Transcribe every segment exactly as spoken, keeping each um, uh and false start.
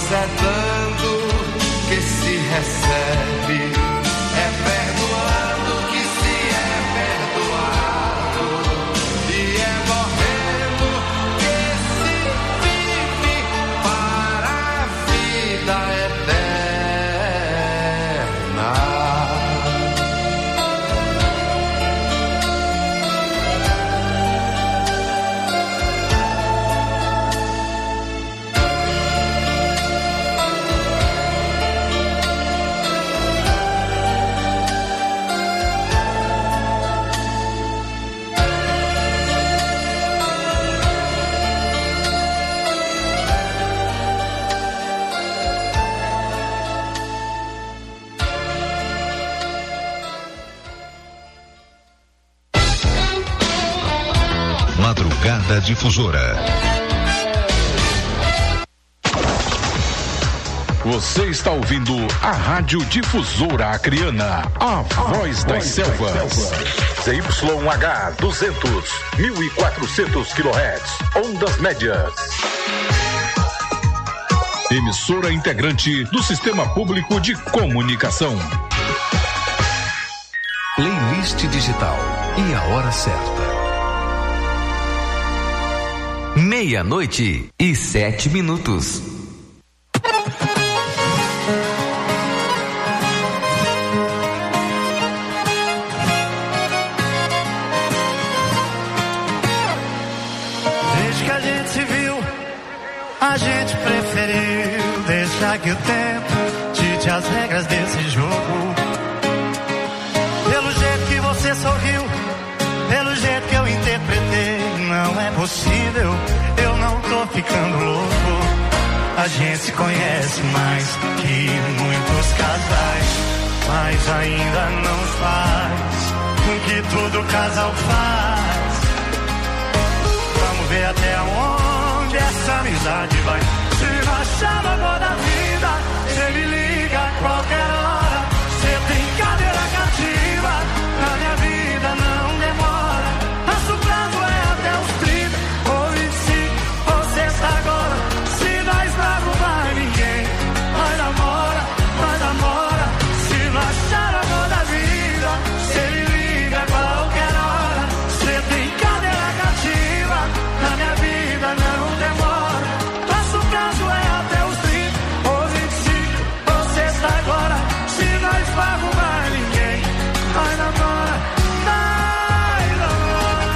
é dando que se recebe, é perdoando que se é perdoado, e é morrendo que se vive para a vida eterna. Madrugada Difusora. Você está ouvindo a Rádio Difusora Acreana, a voz das selvas. Z Y H duzentos, mil e quatrocentos quilohertz, ondas médias. Emissora integrante do Sistema Público de Comunicação. Playlist digital e a hora certa. Meia-noite e sete minutos. Desde que a gente se viu, a gente preferiu deixar que o tempo dite as regras desse jogo. Pelo jeito que você sorriu, pelo jeito que eu interpretei, não é possível, eu não tô ficando louco. A gente se conhece mais que muitos casais, mas ainda não faz o que todo casal faz. Vamos ver até onde essa amizade vai. Se não achar o amor da vida, você me liga a qualquer hora. Você tem cadeira cativa, na minha vida não demora. Nosso prazo é até os trinta ou vinte e cinco, você está agora. Se nós não arrumar ninguém, nós namora, nós namora. Se não achar o amor da vida, você me liga a qualquer hora. Você tem cadeira cativa, na minha vida não demora. Nosso prazo é até os trinta ou vinte e cinco, você está agora. Se nós não arrumar ninguém, nós namora, nós namora.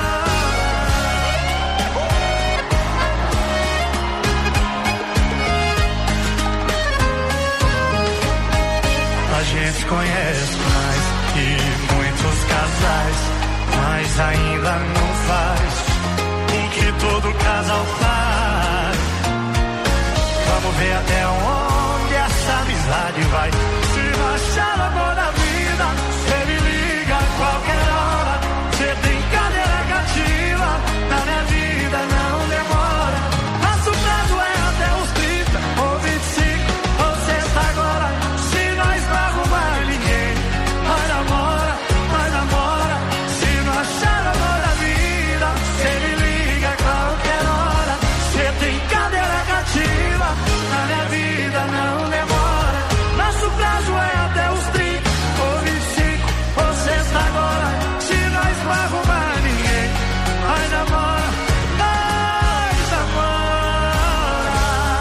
A gente conhece mais que muitos casais, mas ainda não faz o que todo casal faz. Vamos ver até onde essa amizade vai. Se não achar o amor da vida, você me liga a qualquer hora. Você tem cadeira cativa, na minha vida não demora. Nosso prazo é até os trinta ou vinte e cinco, você está agora. Se nós não arrumar ninguém, nós namora, nós namora. Se não achar o amor da vida, você me liga a qualquer hora. Você tem cadeira cativa, na minha vida não demora. Nosso prazo é até os trinta ou vinte e cinco, você está agora. Se nós não arrumar ninguém, nós namora, nós namora.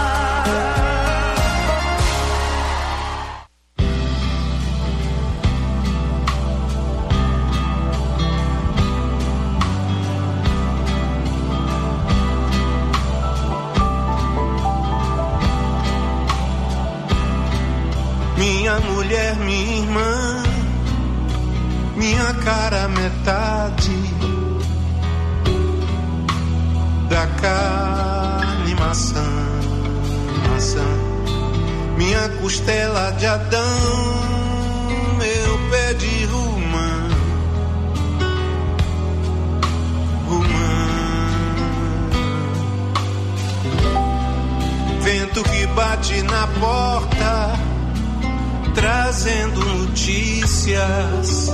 Minha mulher, minha irmã, minha cara metade da carne maçã, maçã, minha costela de Adão, meu pé de romã, romã, vento que bate na porta, trazendo notícias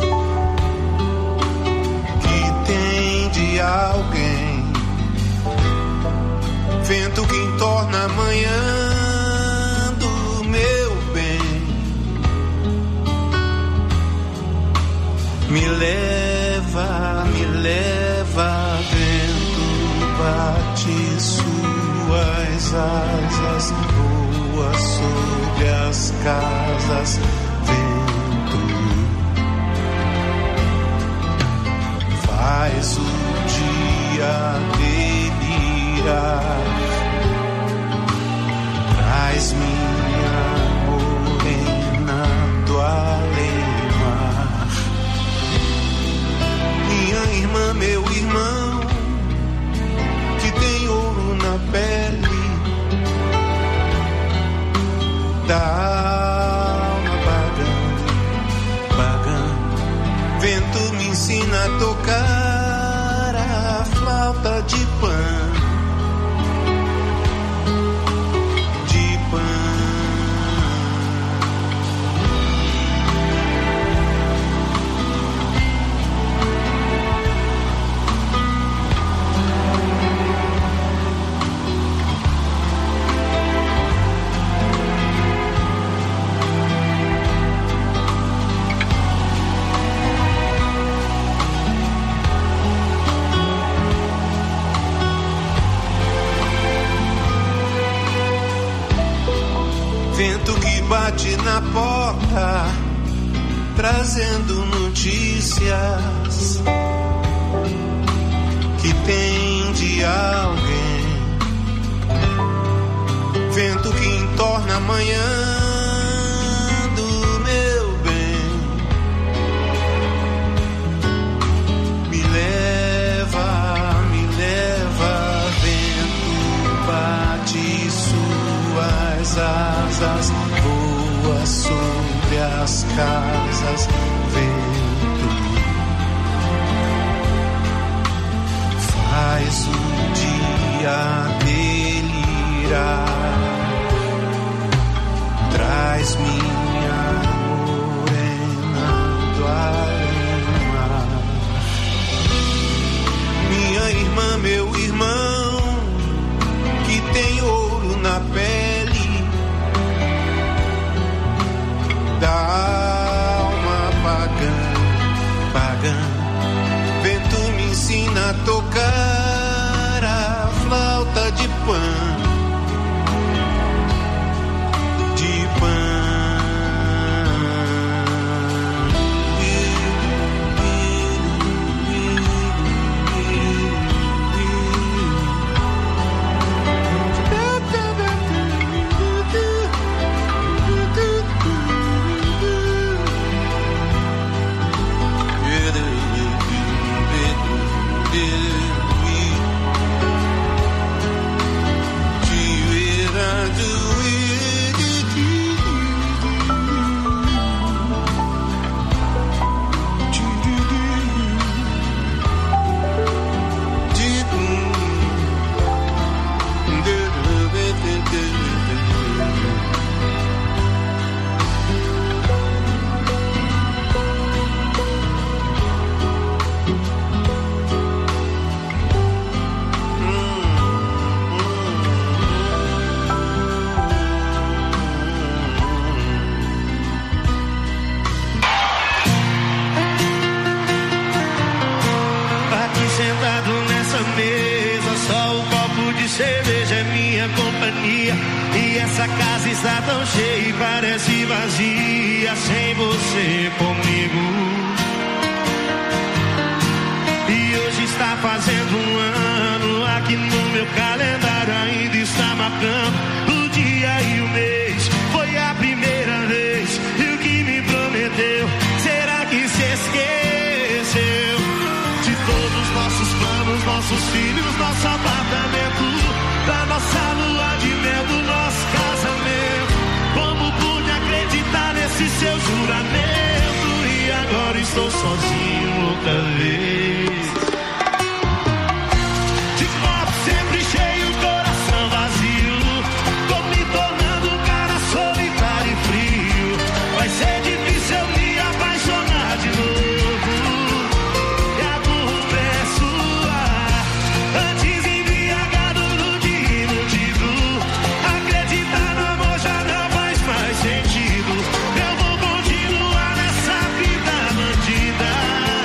que tem de alguém. Vento que entorna a manhã, Me leva, me leva, vento, bate suas asas, voa sobre as casas, vento, faz o dia delirar, traz minha morena do além-mar, minha irmã, meu irmão, que tem ouro na pele da alma pagã, pagã. Vento me ensina a tocar a flauta de pan, de pan. Vento que bate na porta, trazendo notícias que tem de alguém. Vento que entorna a manhã do meu bem. Me leva, me leva, vento, bate suas asas, voa sobre as casas, vento, faz o dia delirar, traz minha morena do além-mar, minha irmã, meu irmão, que tem ouro na pele da alma pagã, pagã. Vento me ensina a tocar a flauta de pan, de pan. E essa casa está tão cheia e parece vazia sem você comigo. E hoje está fazendo um ano, aqui no meu calendário ainda está marcando o dia e o mês. Foi a primeira vez, e o que me prometeu, será que se esqueceu de todos os nossos planos, nossos filhos, nosso apartamento, da nossa lua de mel, do nosso casamento? Como pude acreditar nesse seu juramento? E agora estou sozinho outra vez. De copo sempre cheio, coração vazio, tô me tornando um cara solitário e frio. Vai ser difícil eu me apaixonar de novo. E a burro peço ar, antes embriagado no diludido. Acreditar no amor já não faz mais sentido. Eu vou continuar nessa vida bandida.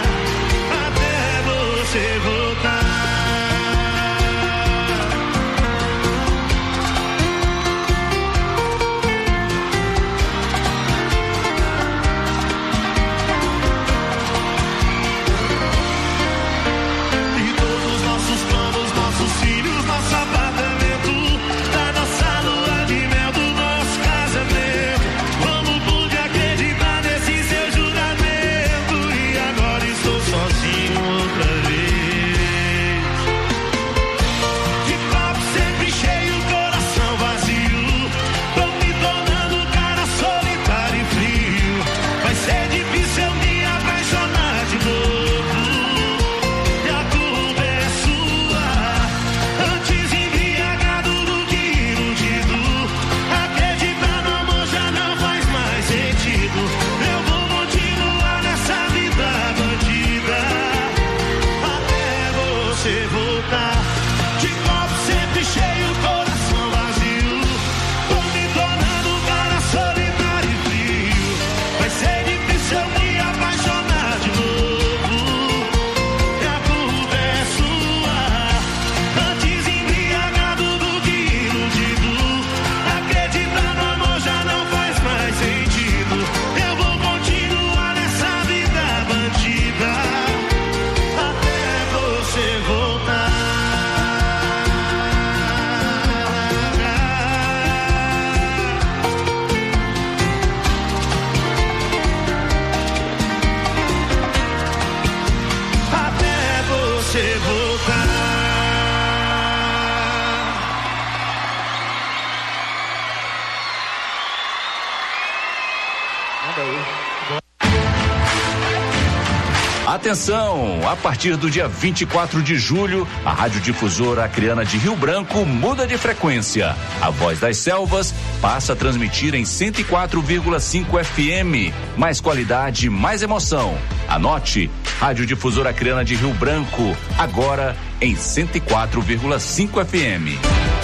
Atenção, a partir do dia vinte e quatro de julho, a Rádio Difusora Acreana de Rio Branco muda de frequência. A Voz das Selvas passa a transmitir em cento e quatro vírgula cinco F M. Mais qualidade, mais emoção. Anote, Rádio Difusora Acreana de Rio Branco, agora em cento e quatro vírgula cinco F M.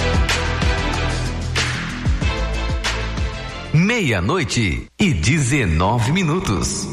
Meia-noite e dezenove minutos.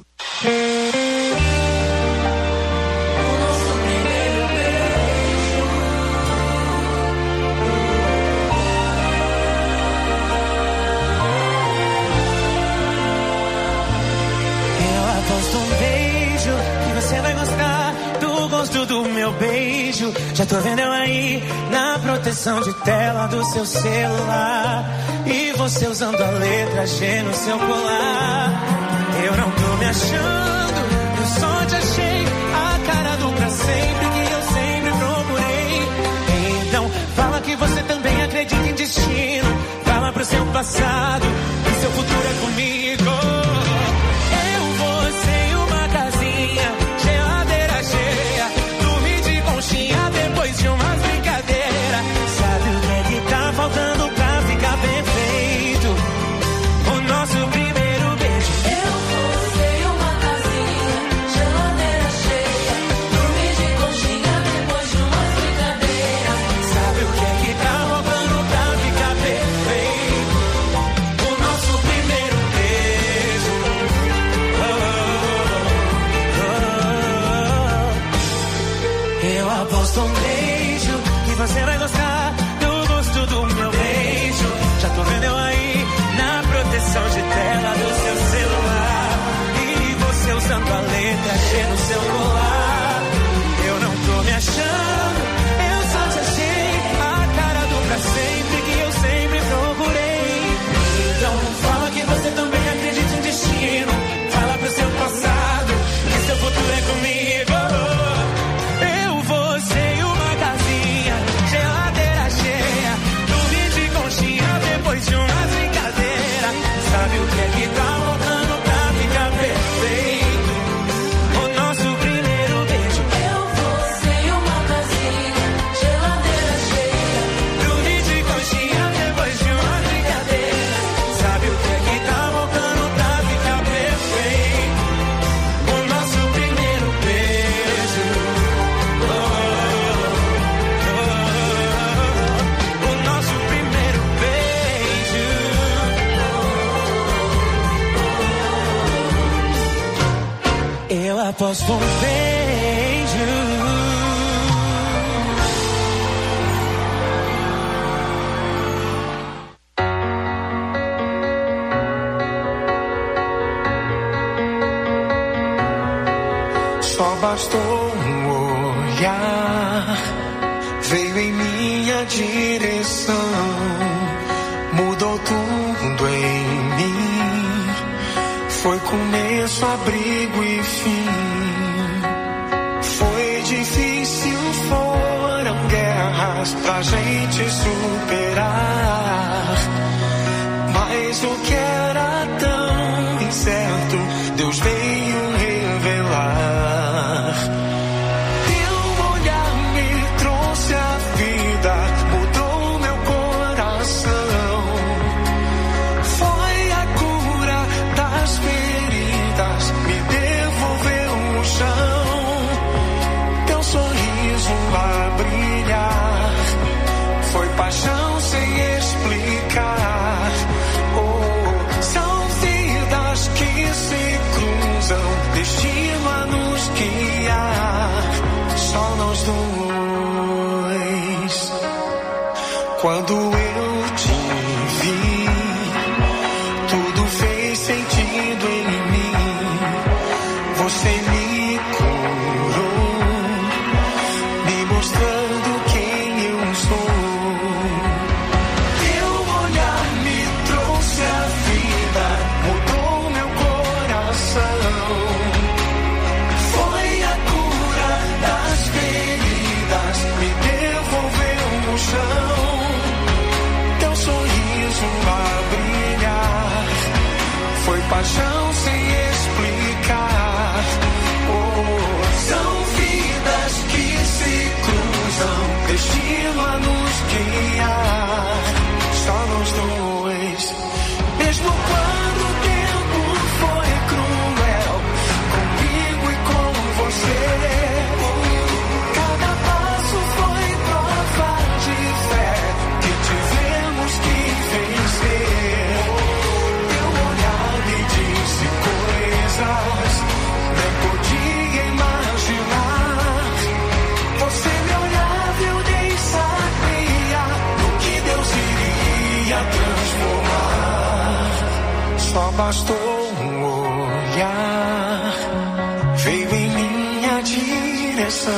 Do meu beijo, já tô vendo eu aí na proteção de tela do seu celular, e você usando a letra G no seu colar. Eu não tô me achando, eu só te achei a cara do pra sempre que eu sempre procurei. Então fala que você também acredita em destino, fala pro seu passado que seu futuro é comigo. Eu, você e uma casinha, geladeira cheia, depois de umas brincadeiras. Sabe o que é que tá faltando pra ficar perfeito? O nosso primeiro beijo. Eu, você e uma casinha, geladeira cheia, dormir de conchinha depois de umas brincadeiras. Sabe o que é que tá faltando pra ficar perfeito? O nosso primeiro beijo. Oh, oh, oh, oh. Eu aposto um beijo que você vai gostar do gosto do meu beijo. Já tô vendo eu aí na proteção de tela do seu celular, e você usando a letra G no seu colar. Eu não tô me achando, eu só te achei a cara do pra sempre que eu sempre procurei. Então fala que você também acredita em destino, fala pro seu passado que seu futuro é comigo. Depois de umas brincadeiras, sabe o que é que tá faltando pra ficar perfeito? O nosso primeiro beijo. Eu, você e uma casinha, geladeira cheia, dormir de conchinha depois de umas brincadeiras. Sabe o que é que tá faltando pra ficar perfeito? O nosso primeiro beijo. Oh, oh, oh, oh. O nosso primeiro beijo. Eu aposto um beijo. Só bastou um olhar, veio em minha direção, mudou tudo em mim. Foi começo, abrigo e fim. Foi difícil, foram guerras pra gente superar. Mas o que era tão incerto, Deus veio revelar. Teu olhar me trouxe a vida, mudou meu coração. Foi a cura das feridas, me devolveu o chão. Teu sorriso a brilhar, foi paixão sem explicar. Oh, são vidas que se cruzam, destino a nos guiar. Só nós dois. Quando eu te vi, tudo fez sentido em mim. Você me curou, me mostrando quem eu sou. Teu olhar me trouxe a vida, mudou meu coração. Foi a cura das feridas, me devolveu no chão. Só bastou um olhar, veio em minha direção.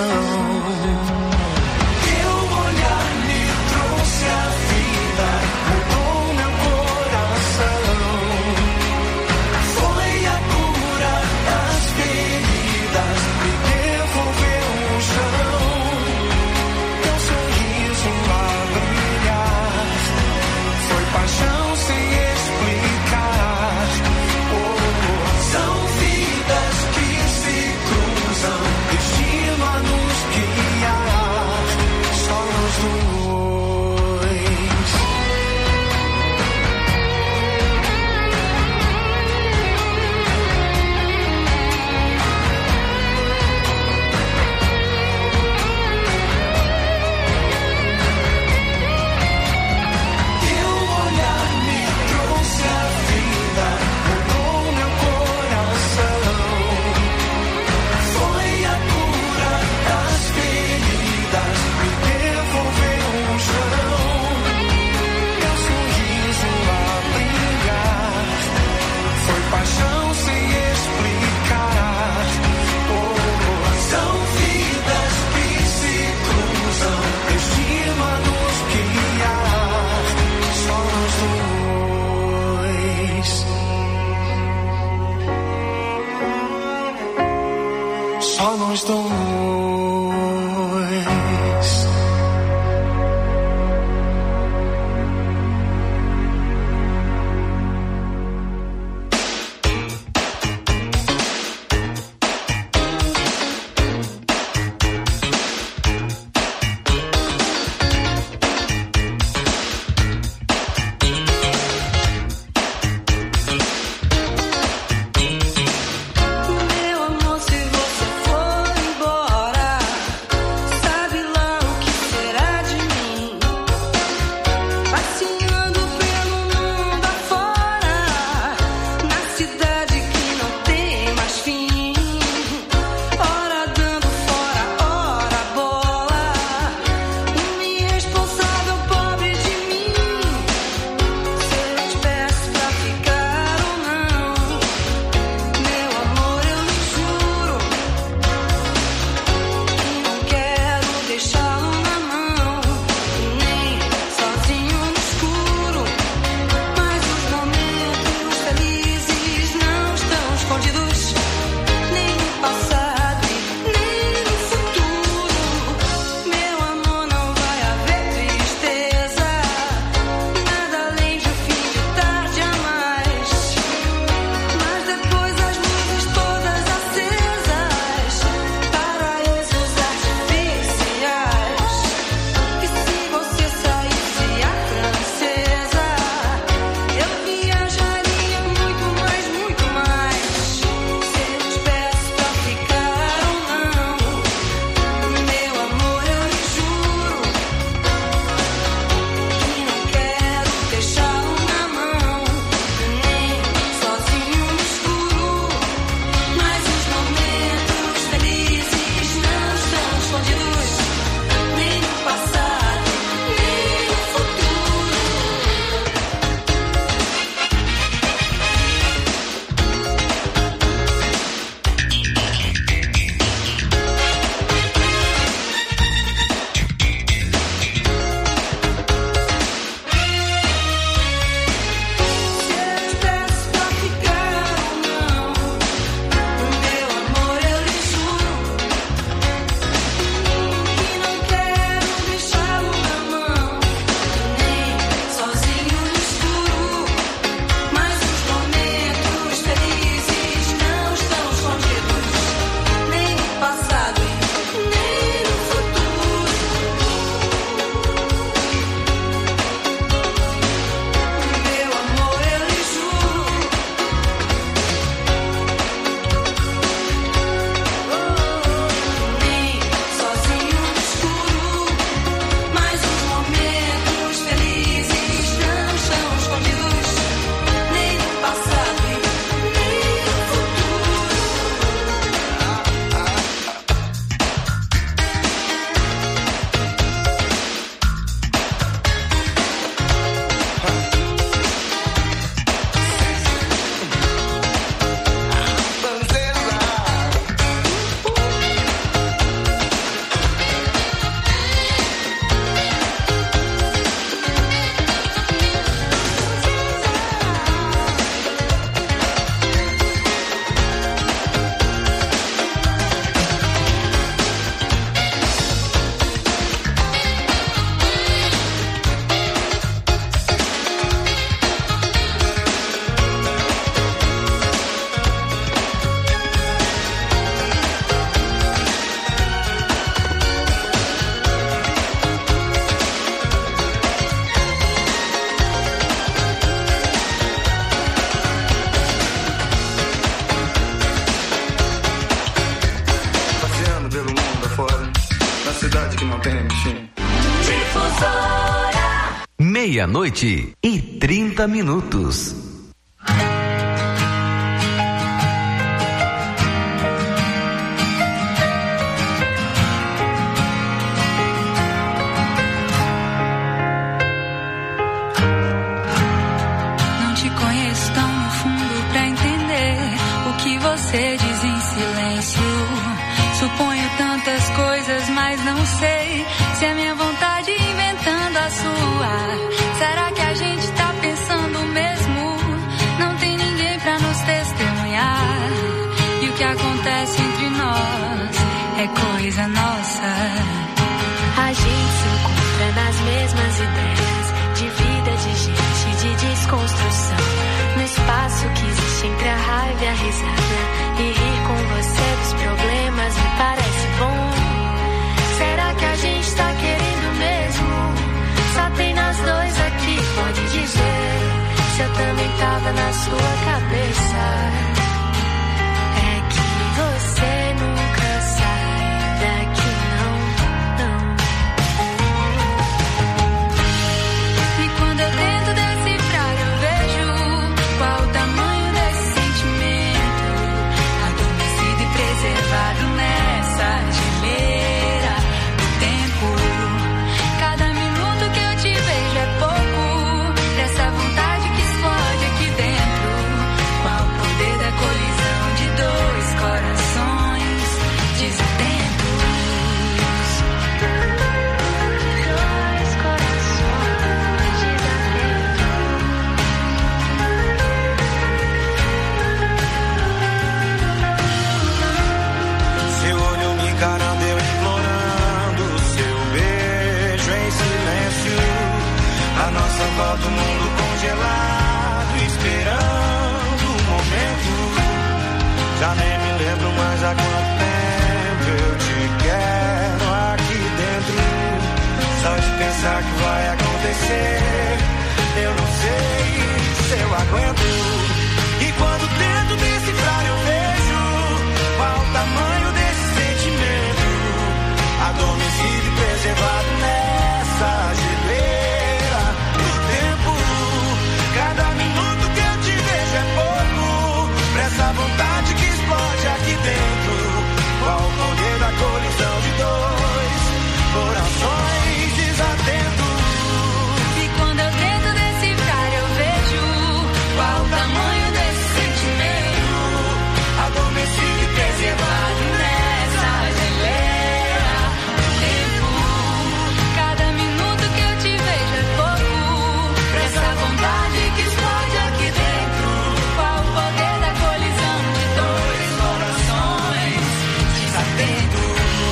Teu olhar me trouxe a vida, mudou meu coração. Foi a cura das feridas, me devolveu o chão. Teu sorriso a brilhar, foi paixão sem explicar. Oh, são vidas que se cruzam, destino a nos guiar, só nós dois. Teu olhar me trouxe a vida, mudou meu coração. Foi a cura das feridas, me devolveu o chão. Teu sorriso a brilhar, foi paixão sem explicar. Oh, são vidas que se cruzam, destino a nos guiar, só nós dois. Só nós dois. Meu amor, se você for embora, Meia-noite e trinta minutos. Não te conheço tão no fundo pra entender o que você diz em silêncio. Suponho tantas coisas, mas não sei se é minha vontade inventando a sua. Será que a gente tá pensando mesmo? Não tem ninguém pra nos testemunhar. E o que acontece entre nós é coisa nossa. A gente se encontra nas mesmas ideias de vida, de gente, de desconstrução. No espaço que existe entre a raiva e a risada. E rir com você dos problemas me parece bom. Será que a gente tá querendo mesmo? Só tem nós dois aqui, pode dizer se eu também tava na sua cabeça. É que você nunca sai daqui, não, não. E quando eu tento decifrar, eu vejo qual o tamanho desse sentimento, adormecido e preservado nessa geleira do tempo. Cada minuto que eu te vejo é pouco dessa vontade que explode aqui dentro. Qual o poder da colisão de dois corações desatentos? Dois corações desatentos. Seu olho me encarando, eu implorando, seu beijo em silêncio. A nossa volta, o mundo congelado, esperando o momento. Já nem me lembro mais há quanto tempo eu te quero aqui dentro. Só de pensar que vai acontecer, eu não sei se eu aguento. E quando tento decifrar, eu vejo qual o tamanho desse sentimento, adormecido e preservado nessa geleira do tempo. Cada minuto que eu te vejo é pouco pra essa vontade que explode aqui dentro. Qual o poder da colisão de dois corações desatentos? E quando eu tento decifrar, eu vejo qual o tamanho desse sentimento, Adormecido e preservado nessa geleira do tempo. Cada minuto que eu te vejo é pouco pra essa vontade que explode aqui dentro. Qual o poder da colisão de dois corações desatentos?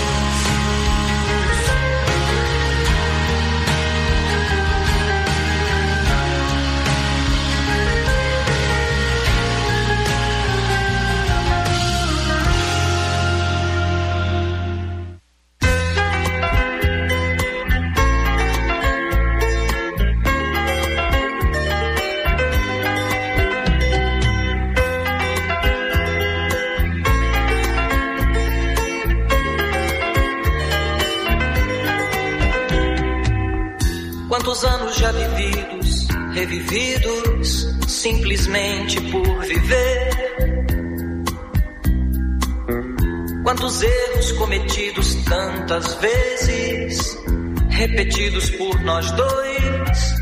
Quantos anos já vividos, revividos, simplesmente por viver. Quantos erros cometidos tantas vezes, repetidos por nós dois.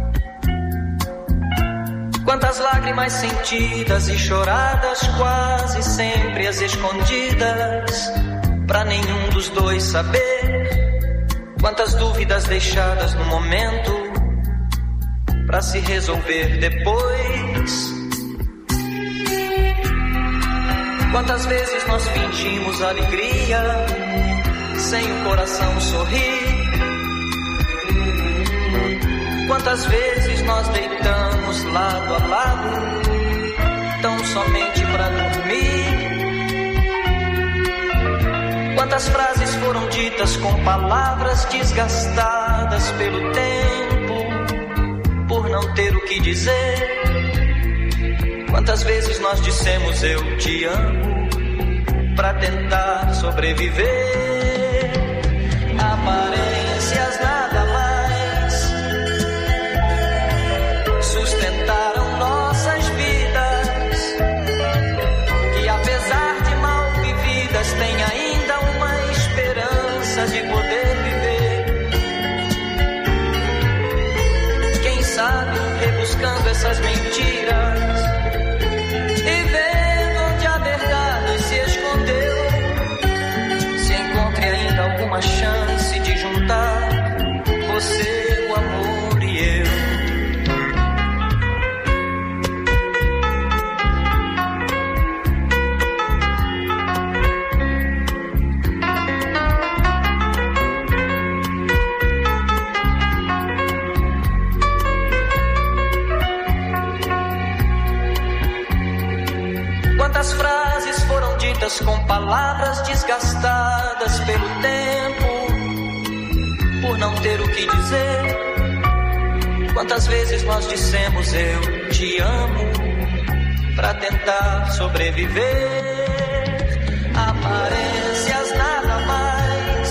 Quantas lágrimas sentidas e choradas, quase sempre as escondidas, pra nenhum dos dois saber. Quantas dúvidas deixadas no momento, pra se resolver depois. Quantas vezes nós fingimos alegria, sem o coração sorrir. Quantas vezes nós deitamos lado a lado, tão somente pra dormir. Quantas frases foram ditas com palavras desgastadas pelo tempo, por não ter o que dizer. Quantas vezes nós dissemos eu te amo, pra tentar sobreviver. Aparências nada mais, feitas com palavras desgastadas pelo tempo, por não ter o que dizer. Quantas vezes nós dissemos eu te amo pra tentar sobreviver. Aparências nada mais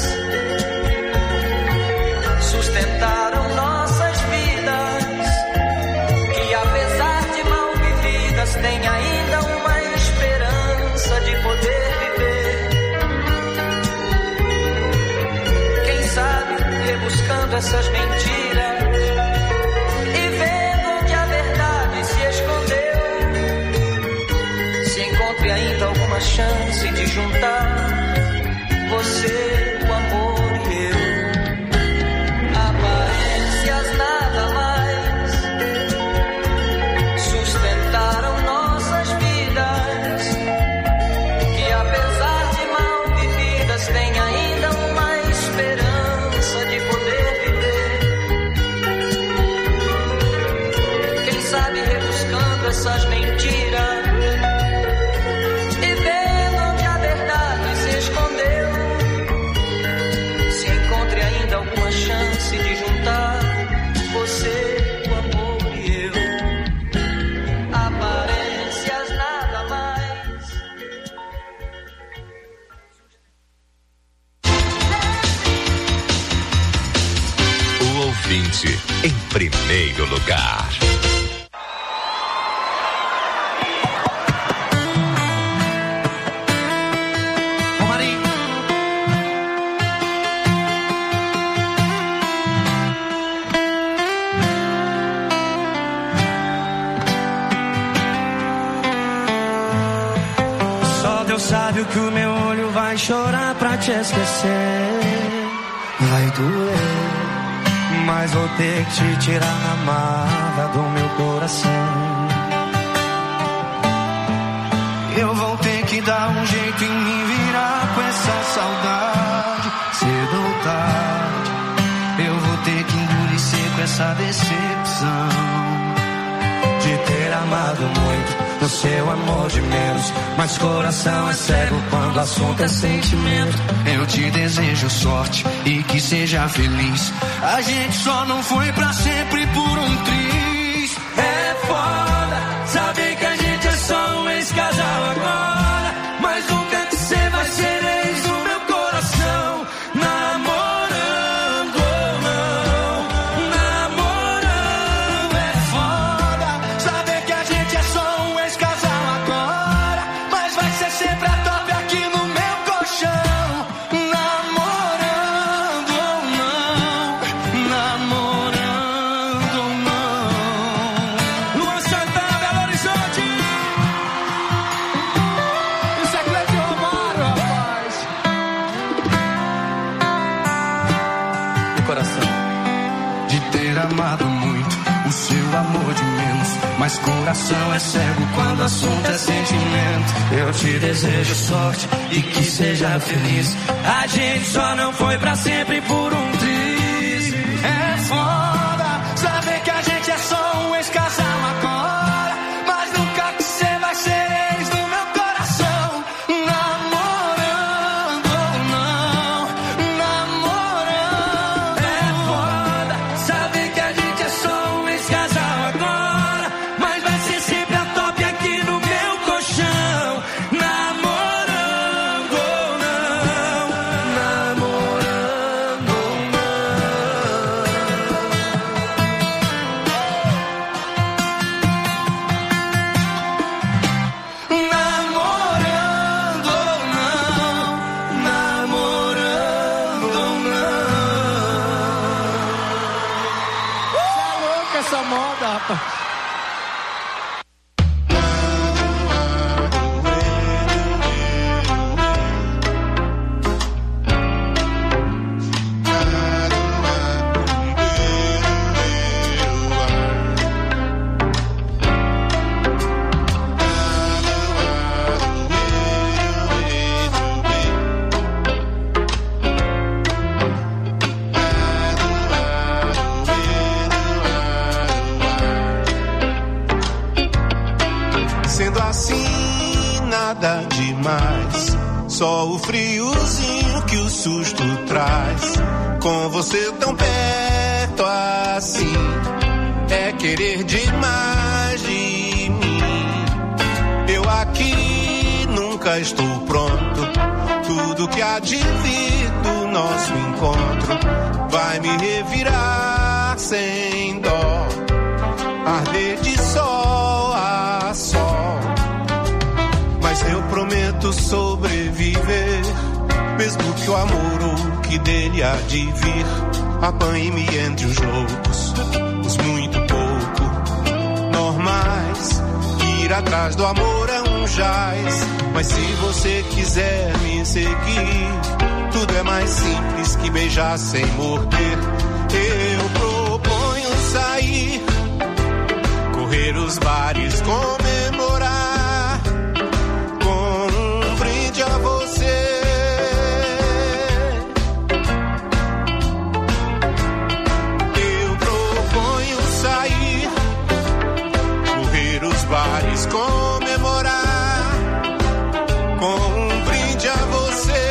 sustentaram nossas vidas, que apesar de mal vividas tem ainda uma esperança de poder viver. Quem sabe rebuscando essas mentiras e vendo onde a verdade se escondeu, se encontre ainda alguma chance de juntar você, o amor e eu. Aparências nada mais sustentaram nossas vidas, que apesar de mal vividas tem ainda uma esperança de poder viver. Quem sabe rebuscando essas mentiras e vendo onde a verdade se escondeu, se encontre ainda alguma chance de juntar você, o amor e eu. Aparências nada mais. O ouvinte em primeiro lugar. Só Deus sabe o que o meu olho vai chorar pra te esquecer. Vai doer, mas vou ter que te tirar na marra do meu coração. Eu vou ter que dar um jeito em me virar com essa saudade. Cedo ou tarde, eu vou ter que engolir seco essa decepção de ter amado muito, no seu amor de menos. Mas coração é cego quando o assunto é sentimento. Eu te desejo sorte e que seja feliz. A gente só não foi pra sempre por um triz. É foda saber que a gente é só um ex-casal agora, mas nunca que cê vai ser ex do meu coração. Namorando ou não, namorando é foda saber que a gente é só um ex-casal agora, mas vai ser sempre a top aqui no meu colchão. Namorando ou não, namorando ou não. Luan Santana, Belo Horizonte. Isso é Cleide Romário, rapaz. O coração de ter amado muito, o seu amor de menos. Mas coração é cego quando o assunto é sentimento. Eu te desejo sorte e que seja feliz. A gente só não foi pra sempre por um triz. É foda saber que a gente é só um ex-casal agora, mas nunca que cê vai ser ex do meu coração. Namorando ou não, namorando. É foda saber que a gente é só um ex-casal agora, mas vai ser sempre a top aqui no meu colchão. Namorando ou não, namorando ou não. Namorando ou não, namorando ou não. Você é louca essa moda, rapaz. Sendo assim, nada demais, só o friozinho que o susto traz. Com você tão perto assim, é querer demais de mim. Eu aqui nunca estou pronto, tudo que há de vir do nosso encontro vai me revirar sem dó, arder de sol a sol. Mas eu prometo sobreviver, mesmo que o amor ou que dele há de vir apanhe-me entre os loucos, os muito pouco normais. Ir atrás do amor é um jaz, mas se você quiser me seguir, tudo é mais simples que beijar sem morder. Eu proponho sair, correr os bares, comemorar com um brinde a você. Eu proponho sair, correr os bares, comemorar com um brinde a você.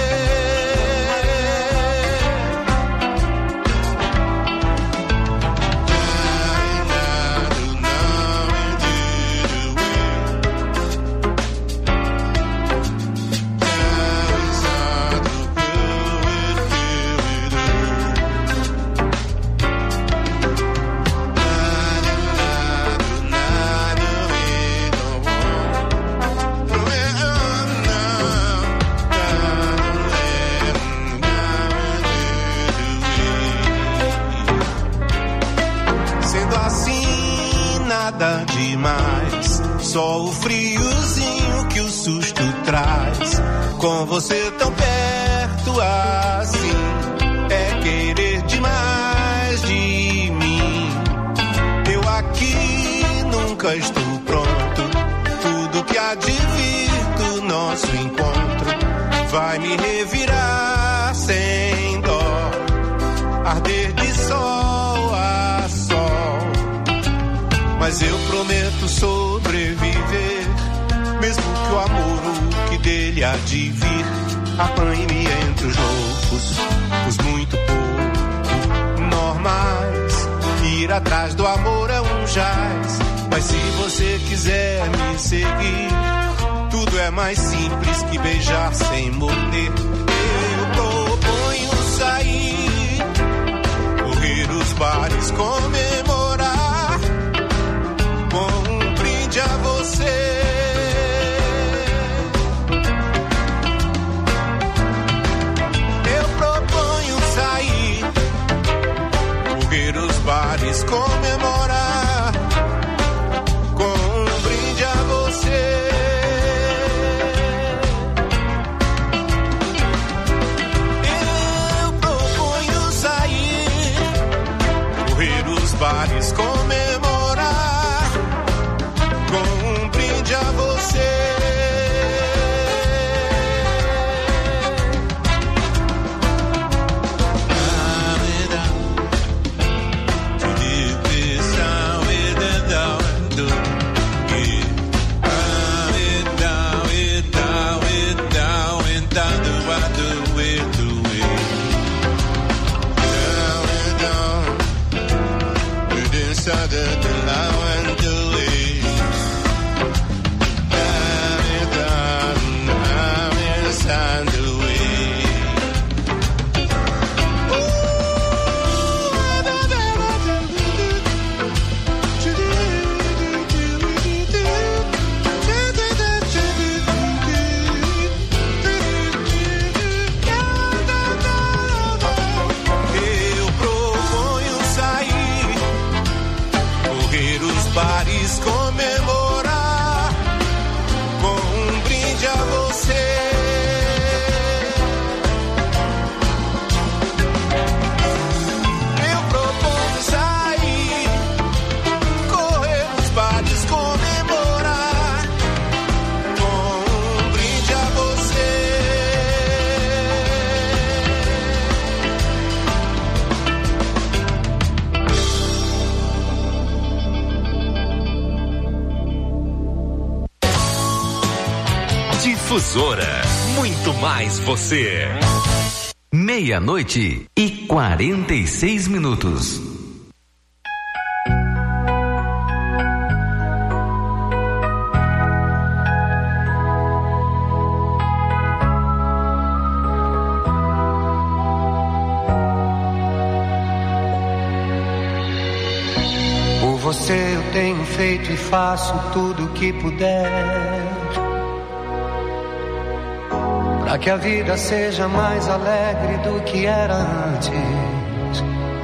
Nada demais, só o friozinho que o susto traz. Com você tão perto assim, é querer demais de mim. Eu aqui nunca estou pronto, tudo que há de vir do nosso encontro vai me revirar sem dó, arder de sol a sol. Mas eu prometo sobreviver, mesmo que o amor ou que dele há de vir apanhe-me entre os loucos, os muito pouco normais. Ir atrás do amor é um jaz, mas se você quiser me seguir, tudo é mais simples que beijar sem morder. Eu proponho sair, correr os bares, comemorar com um brinde a você. Eu proponho sair, correr os bares, comemorar com um brinde a você. Eu proponho sair, correr os bares, comemorar com um brinde a você. Bares, comemorar com um brinde a você. Eu proponho sair, correr os bares, comemorar com um brinde a você. Difusora, muito mais você. Meia-noite e quarenta e seis minutos. Por você eu tenho feito e faço tudo o que puder, pra que a vida seja mais alegre do que era antes.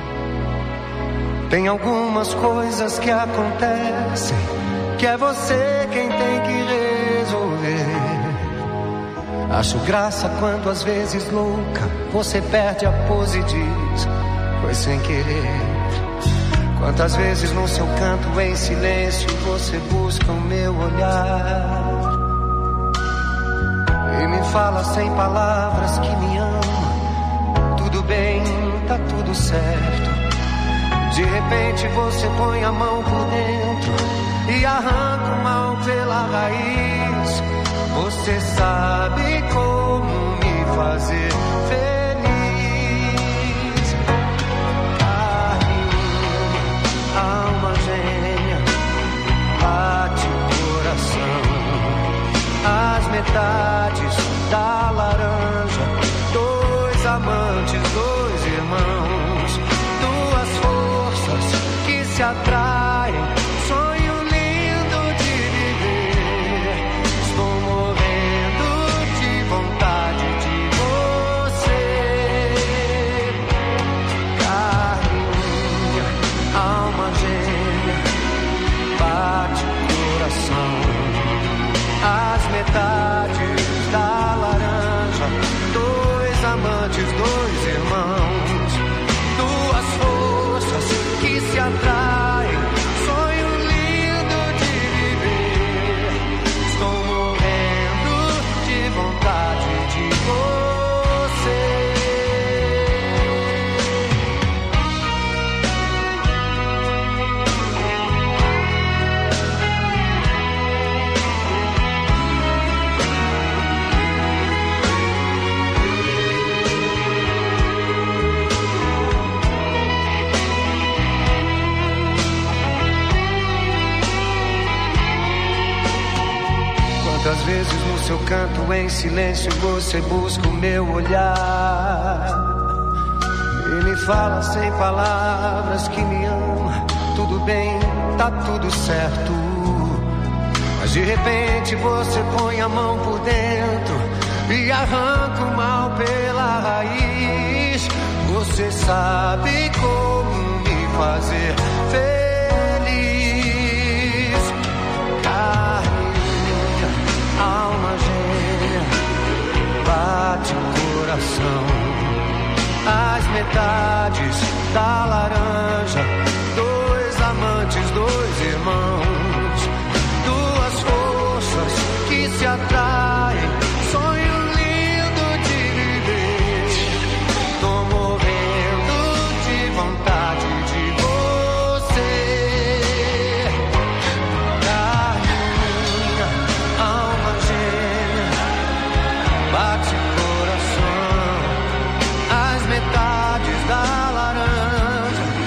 Tem algumas coisas que acontecem que é você quem tem que resolver. Acho graça quando às vezes louca você perde a pose e diz foi sem querer. Quantas vezes no seu canto em silêncio você busca o meu olhar e me fala sem palavras que me ama. Tudo bem, tá tudo certo. De repente você põe a mão por dentro e arranca o mal pela raiz. Você sabe como me fazer feliz. Alma gêmea, bate o coração. As metades da laranja, dois amantes, dois irmãos, duas forças que se atraem. Sonho lindo de viver. Estou morrendo de vontade de você. Carne minha, alma gêmea, bate o coração. As metades da laranja, dois amantes, dois irmãos, duas forças que se atraem. Sonho lindo de viver. Estou morrendo de vontade de você. Quantas vezes no seu canto em silêncio você busca o meu olhar e me fala sem palavras que me ama. Tudo bem, tá tudo certo. Mas de repente você põe a mão por dentro e arranca o mal pela raiz. Você sabe como me fazer feliz. Carne, alma gêmea, bate o coração. As metades da laranja, dois amantes, dois irmãos, duas forças que se atraem. Sonho lindo de viver. Tô morrendo de vontade de você. Carne minha, alma gêmea, bate coração. As metades da laranja,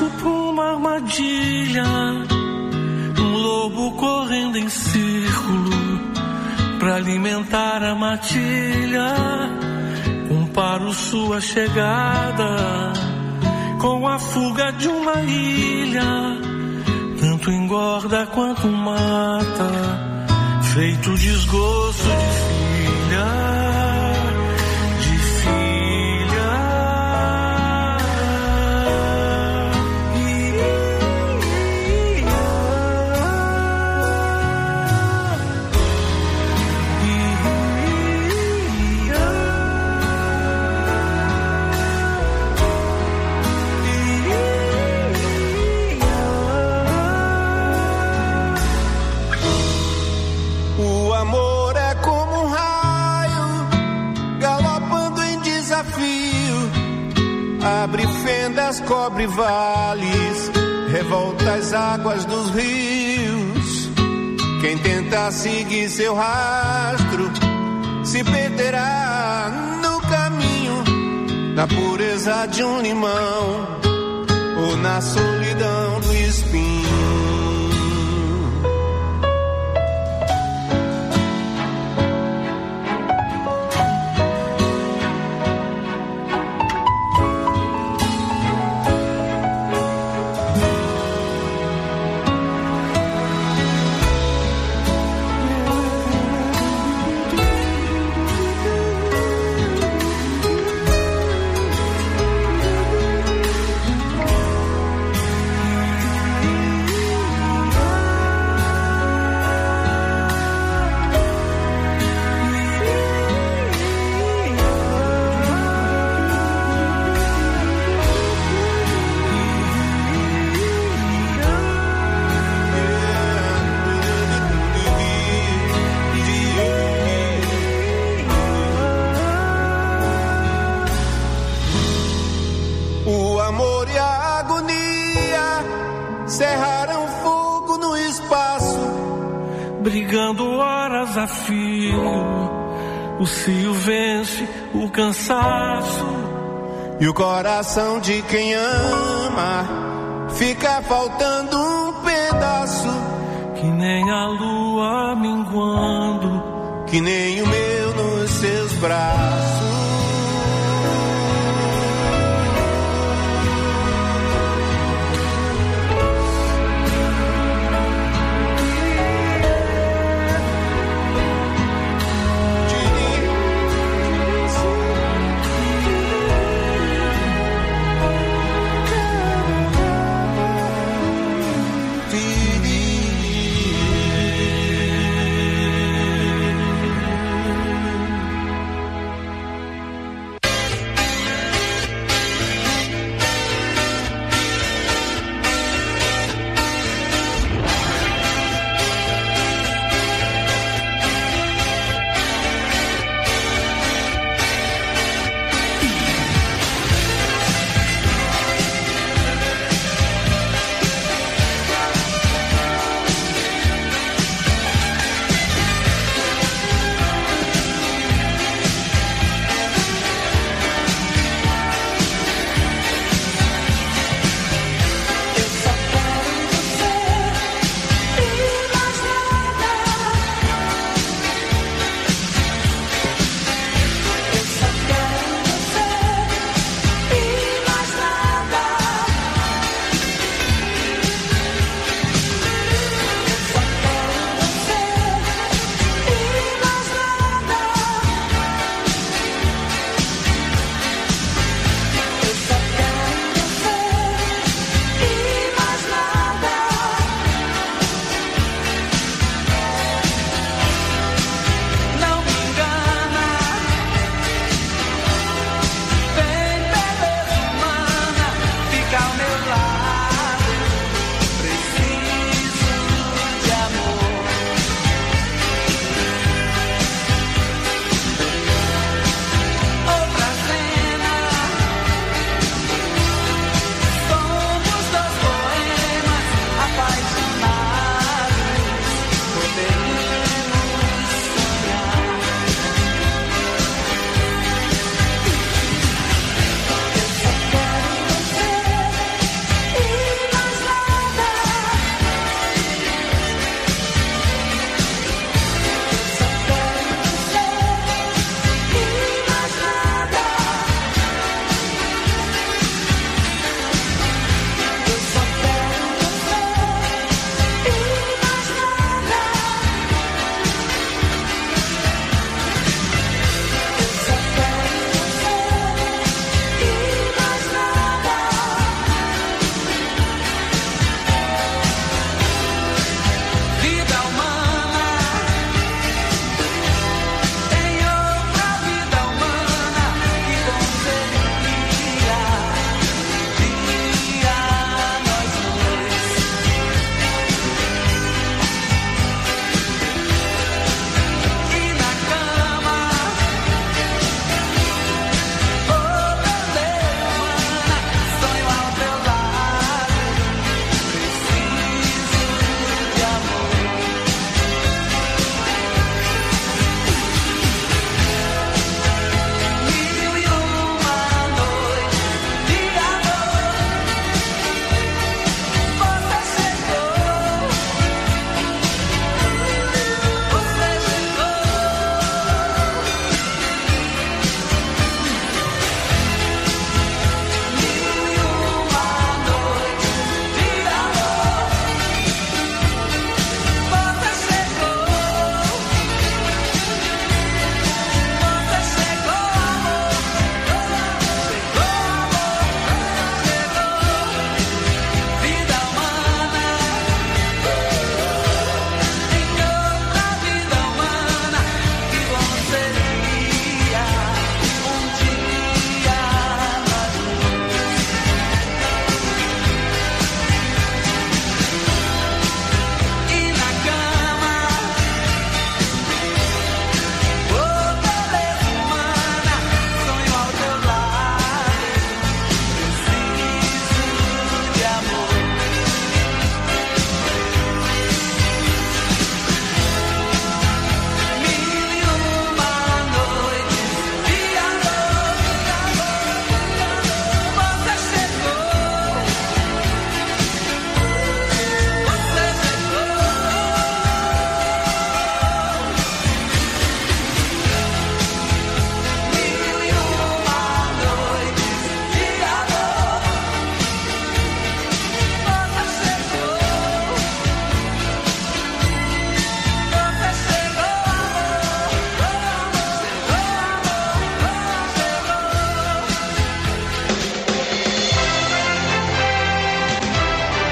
tipo uma armadilha, um lobo correndo em círculo pra alimentar a matilha. Comparo sua chegada com a fuga de uma ilha, tanto engorda quanto mata, feito desgosto de filha. Abre fendas, cobre vales, revolta as águas dos rios. Quem tentar seguir seu rastro se perderá no caminho, na pureza de um limão ou na solidão do espinho. A fio, o cio vence o cansaço e o coração de quem ama fica faltando um pedaço, que nem a lua minguando, que nem o meu nos seus braços.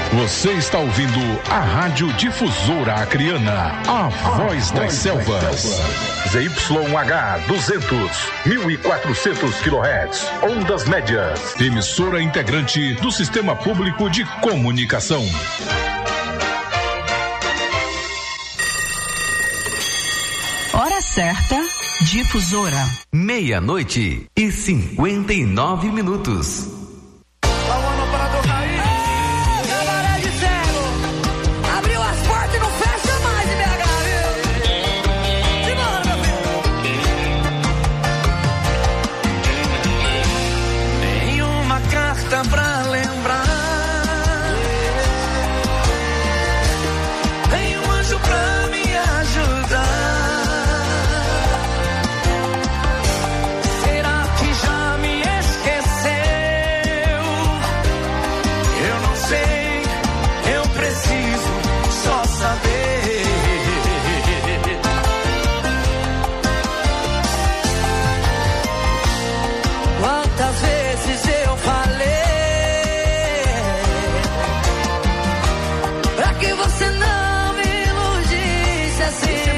Você está ouvindo a Rádio Difusora Acreana, a voz das selvas. Z Y H duzentos, mil e quatrocentos quilohertz, ondas médias. Emissora integrante do Sistema Público de Comunicação. Hora certa, Difusora. Meia-noite e cinquenta e nove minutos. Pra lembrar, tem um anjo pra me ajudar. Será que já me esqueceu? Eu não sei, eu preciso só saber. Quantas vezes eu falei que você não me iludisse assim,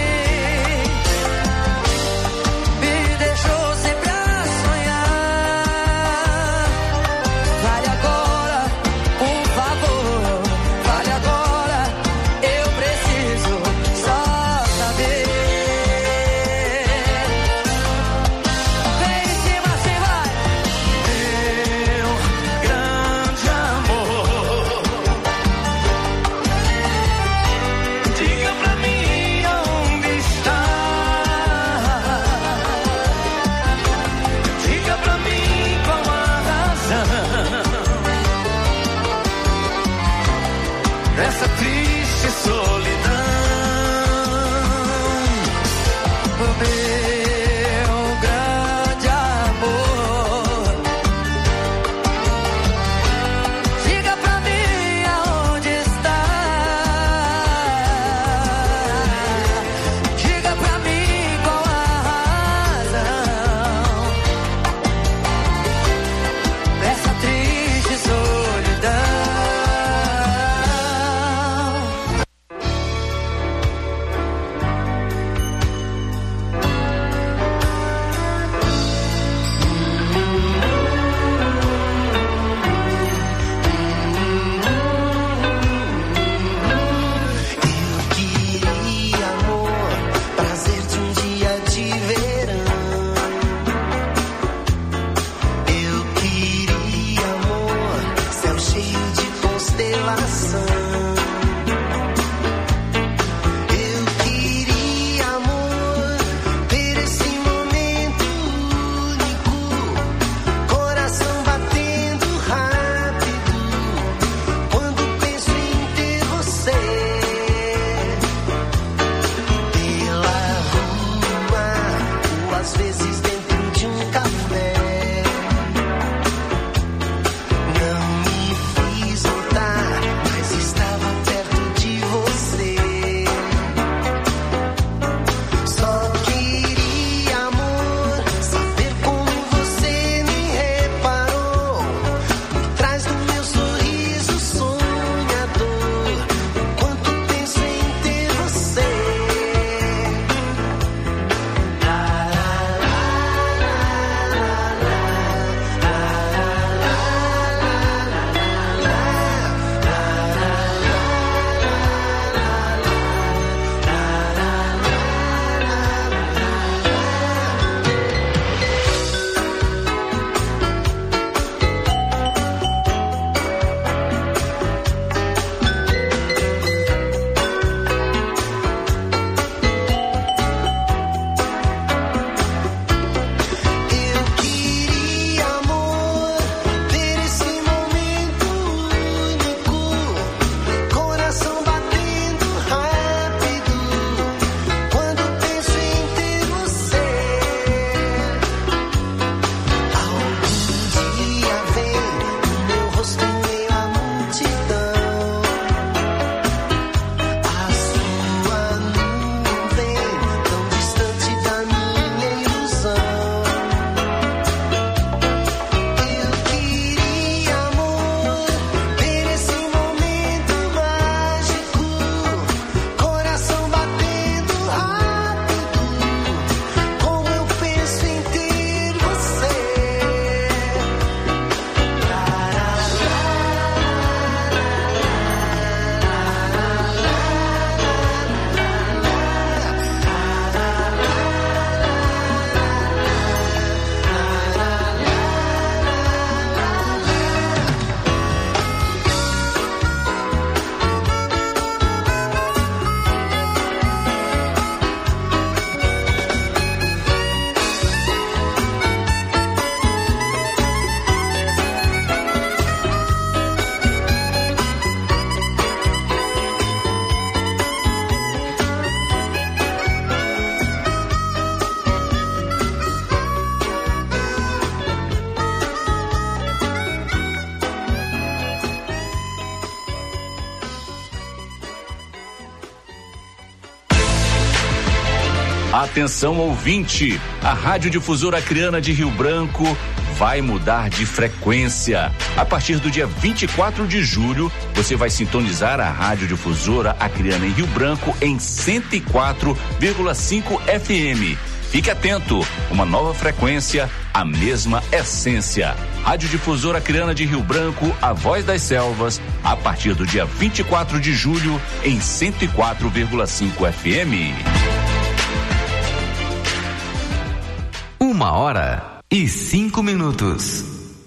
me deixou sempre a sonhar. Fale agora, por favor, fale agora, eu preciso só saber. Vem em cima, assim vai. Meu grande amor, diga pra mim onde está. Diga pra mim qual a razão dessa triste solidão. O meu grande amor, diga pra mim aonde está. Diga pra mim qual a razão dessa triste solidão. Queria amor, prazer de um dia de verão. Eu queria amor, céu cheio de constelação. Eu queria amor, ter esse momento único, coração batendo rápido, quando penso em ter você. Pela rua, ou às vezes dentro de um café. Não me fiz notar, mas Atenção, ouvinte, a Rádio Difusora Acreana de Rio Branco vai mudar de frequência. A partir do dia vinte e quatro de julho, você vai sintonizar a Rádio Difusora Acreana em Rio Branco em cento e quatro vírgula cinco F M. Fique atento, uma nova frequência, a mesma essência. Rádio Difusora Acreana de Rio Branco, a voz das selvas, a partir do dia vinte e quatro de julho em cento e quatro vírgula cinco F M. Uma hora e cinco minutos.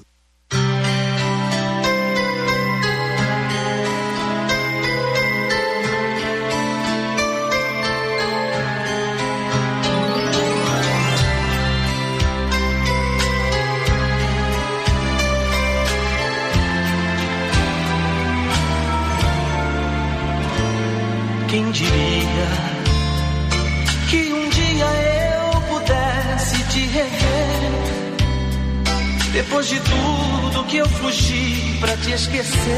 Quem diria que um dia eu pudesse te rever, depois de tudo que eu fugi pra te esquecer.